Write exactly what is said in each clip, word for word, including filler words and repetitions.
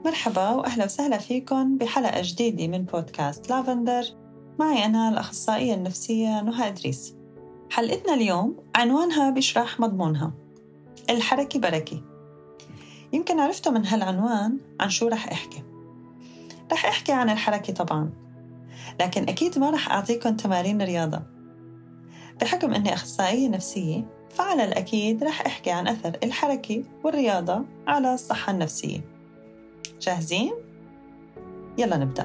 مرحبا وأهلا وسهلا فيكم بحلقة جديدة من بودكاست لافندر. معي أنا الأخصائية النفسية نهى إدريس. حلقتنا اليوم عنوانها بيشرح مضمونها: الحركة بركة. يمكن عرفتوا من هالعنوان عن شو رح أحكي. رح أحكي عن الحركة طبعاً، لكن أكيد ما رح أعطيكم تمارين رياضة. بحكم أني أخصائية نفسية فعلى الأكيد رح أحكي عن أثر الحركة والرياضة على الصحة النفسية. جاهزين؟ يلا نبدأ.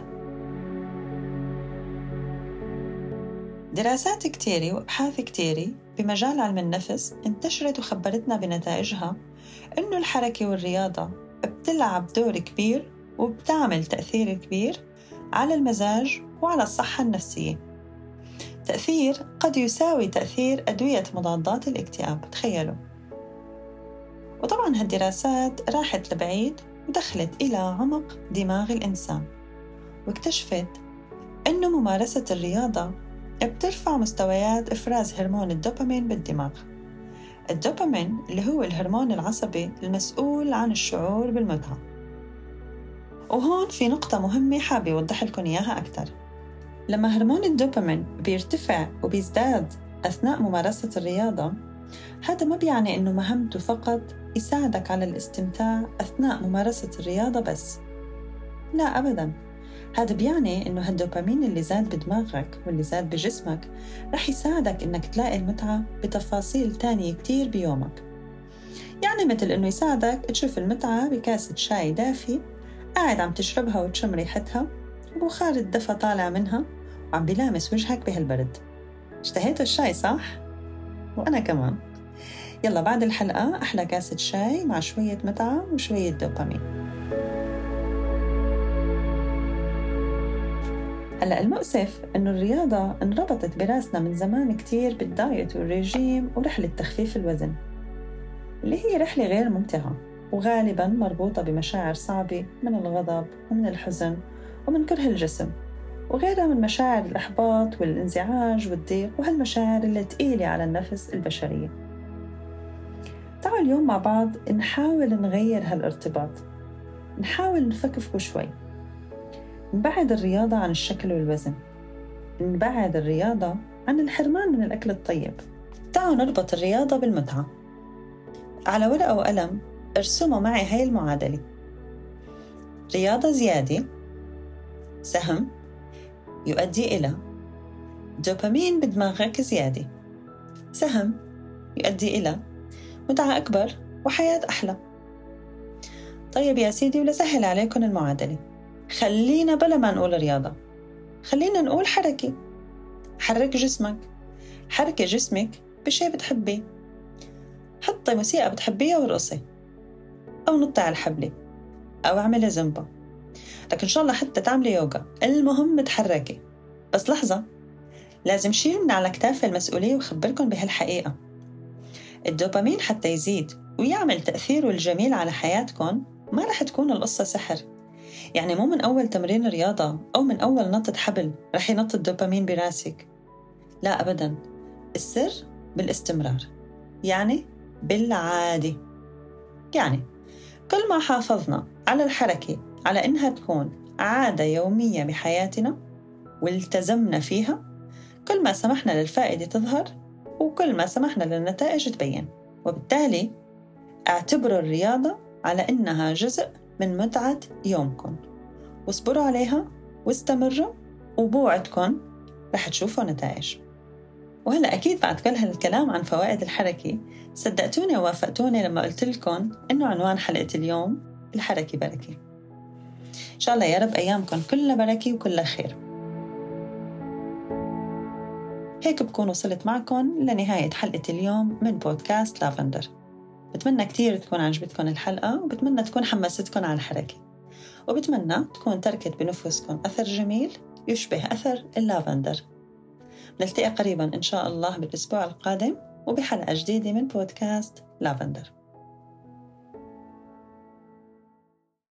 دراسات كتيرة وأبحاث كتيرة بمجال علم النفس انتشرت وخبرتنا بنتائجها إنه الحركة والرياضة بتلعب دور كبير وبتعمل تأثير كبير على المزاج وعلى الصحة النفسية. تأثير قد يساوي تأثير أدوية مضادات الاكتئاب، تخيلوا. وطبعاً هالدراسات راحت لبعيد ودخلت إلى عمق دماغ الإنسان، واكتشفت أنه ممارسة الرياضة بترفع مستويات إفراز هرمون الدوبامين بالدماغ. الدوبامين اللي هو الهرمون العصبي المسؤول عن الشعور بالمتعة. وهون في نقطة مهمة حابة أوضح لكم إياها أكتر. لما هرمون الدوبامين بيرتفع وبيزداد أثناء ممارسة الرياضة، هذا ما بيعني إنه مهمته فقط يساعدك على الاستمتاع أثناء ممارسة الرياضة بس. لا أبداً، هذا بيعني إنه هالدوبامين اللي زاد بدماغك واللي زاد بجسمك رح يساعدك إنك تلاقي المتعة بتفاصيل تانية كتير بيومك. يعني مثل إنه يساعدك تشوف المتعة بكاسة شاي دافي قاعد عم تشربها وتشم ريحتها وبخار الدفى طالع منها وعم بيلامس وجهك بهالبرد. اشتهيتوا الشاي صح؟ وأنا كمان. يلا بعد الحلقة أحلى كاسة شاي مع شوية متعة وشوية دوبامين. هلأ المؤسف إنه الرياضة انربطت براسنا من زمان كتير بالدايت والرجيم ورحلة تخفيف الوزن، اللي هي رحلة غير ممتعة وغالباً مربوطة بمشاعر صعبة من الغضب ومن الحزن ومن كره الجسم وغيرها من مشاعر الإحباط والانزعاج والضيق وهالمشاعر اللي تقيلة على النفس البشرية. تعالوا اليوم مع بعض نحاول نغير هالارتباط، نحاول نفكفكه شوي، نبعد الرياضة عن الشكل والوزن، نبعد الرياضة عن الحرمان من الأكل الطيب. تعالوا نربط الرياضة بالمتعة. على ورقة وقلم ارسموا معي هاي المعادلة: رياضة زيادة سهم يؤدي إلى دوبامين بدماغك زيادة، سهم يؤدي إلى متعة أكبر وحياة أحلى. طيب يا سيدي، ولسهل عليكم المعادلة، خلينا بلا ما نقول رياضة، خلينا نقول حركة. حرك جسمك، حركة جسمك بشي بتحبيه. حطي موسيقى بتحبيها ورقصي، أو نطي على الحبلة، أو اعملي زنبا، لكن إن شاء الله حتى تعملي يوغا، المهم تحركي. بس لحظة، لازم شيل من على كتافي المسؤولية وخبركم بهالحقيقة. الدوبامين حتى يزيد ويعمل تأثيره الجميل على حياتكم ما رح تكون القصة سحر. يعني مو من أول تمرين رياضة أو من أول نطة حبل رح ينط الدوبامين براسك، لا أبداً. السر بالاستمرار، يعني بالعادة. يعني كل ما حافظنا على الحركة على إنها تكون عادة يومية بحياتنا والتزمنا فيها، كل ما سمحنا للفائدة تظهر وكل ما سمحنا للنتائج تبين. وبالتالي اعتبروا الرياضة على إنها جزء من متعة يومكم، واصبروا عليها واستمروا، وبوعدكم رح تشوفوا نتائج. وهلأ أكيد بعد كل هالكلام عن فوائد الحركة صدقتوني ووافقتوني لما قلت لكم إنه عنوان حلقة اليوم الحركة بركة. إن شاء الله يا رب أيامكم كلها بركة وكلها خير. هيك بكون وصلت معكم لنهاية حلقة اليوم من بودكاست لافندر. بتمنى كتير تكون عجبتكم الحلقة، وبتمنى تكون حمستكم على الحركة، وبتمنى تكون تركت بنفوسكم أثر جميل يشبه أثر اللافندر. نلتقي قريبا إن شاء الله بالأسبوع القادم وبحلقة جديدة من بودكاست لافندر.